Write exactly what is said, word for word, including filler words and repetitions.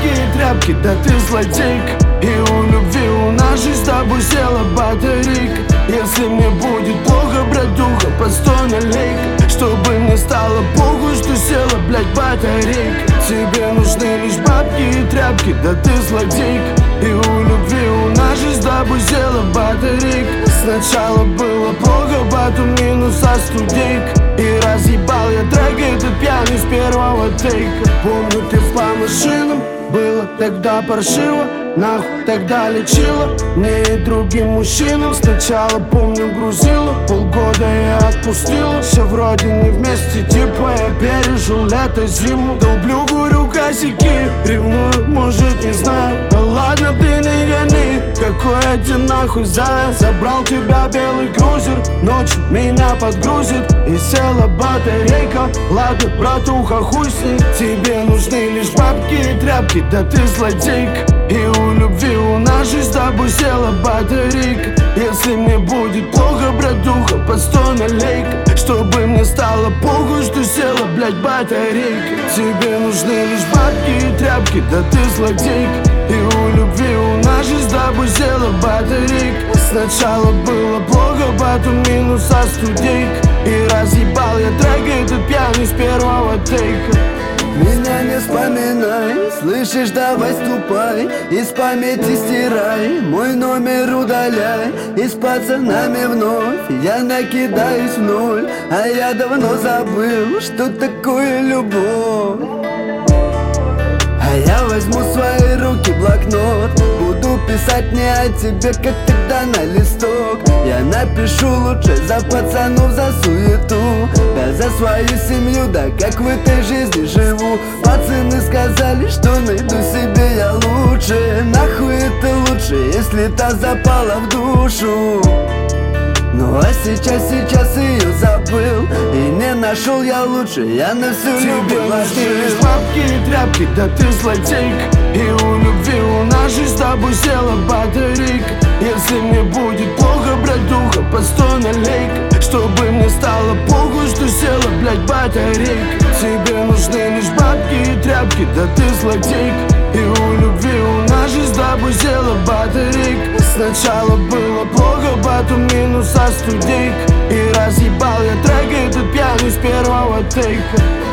бабки и тряпки, да ты злодейка. И у любви у нас жизнь с тобой села батарейка. Если мне будет плохо, братуха, под сто налейка, чтобы мне стало похуй, что села, блять, батарейка. Тебе нужны лишь бабки и тряпки, да ты злодейка. И у любви у нас жизнь с тобой села батарейка. Сначала было плохо, потом минус а студейка. И разъебал я трек этот пьяный с первого тейка. Помню, ты по машинам, было тогда паршиво. Нахуй тогда лечила мне и другим мужчинам. Сначала, помню, грузила, полгода я отпустила. Все вроде не вместе, типа я пережил лето, зиму. Долблю, курю косяки, ревную, может, не знаю. Да ладно, ты не гони, какой я тебе нахуй заяц. Забрал тебя белый крузер, ночью меня подгрузит и села батарейка. Ладно, братуха, хуй с ней. Тебе нужны лишь бабки и тряпки, да ты злодейка. И у любви у нас жизнь с тобой села батарейка. Если мне будет плохо, братуха, под сто налейка, чтобы мне стало похуй, что села, блять, батарейка. Тебе нужны лишь бабки и тряпки, да ты злодейка. И у любви у нас жизнь с тобой села батарейка. Сначала было плохо, потом минус а студейка. И разъебал я трек этот пьяный с первого тейка. Меня не вспоминай, слышишь, давай ступай, из памяти стирай, мой номер удаляй. И с пацанами вновь я накидаюсь в ноль, а я давно забыл, что такое любовь. А я возьму в свои руки блокнот, буду писать не о тебе, как тогда на листок. Я напишу лучше за пацанов, за суету, да за свою семью, да как в этой жизни живу. Пацаны сказали, что найду себе я лучше. Нахуй это лучше, если та запала в душу. Ну а сейчас, сейчас ее забыл и не нашел я лучше, я на всю любовь нужны лишь бабки и тряпки, да ты злодейка. И у любви у нас жизнь с тобой села батарейка. Если мне будет плохо, братуха, под сто налейка, чтобы мне стало похуй, что села, блять, батарейка. Тебе нужны лишь бабки и тряпки, да ты злодейка. И у любви у нас жизнь с тобой села батарейка. Сначала было плохо, потом минус а студейка. И разъебал я трек этот пьяный с первого тейка.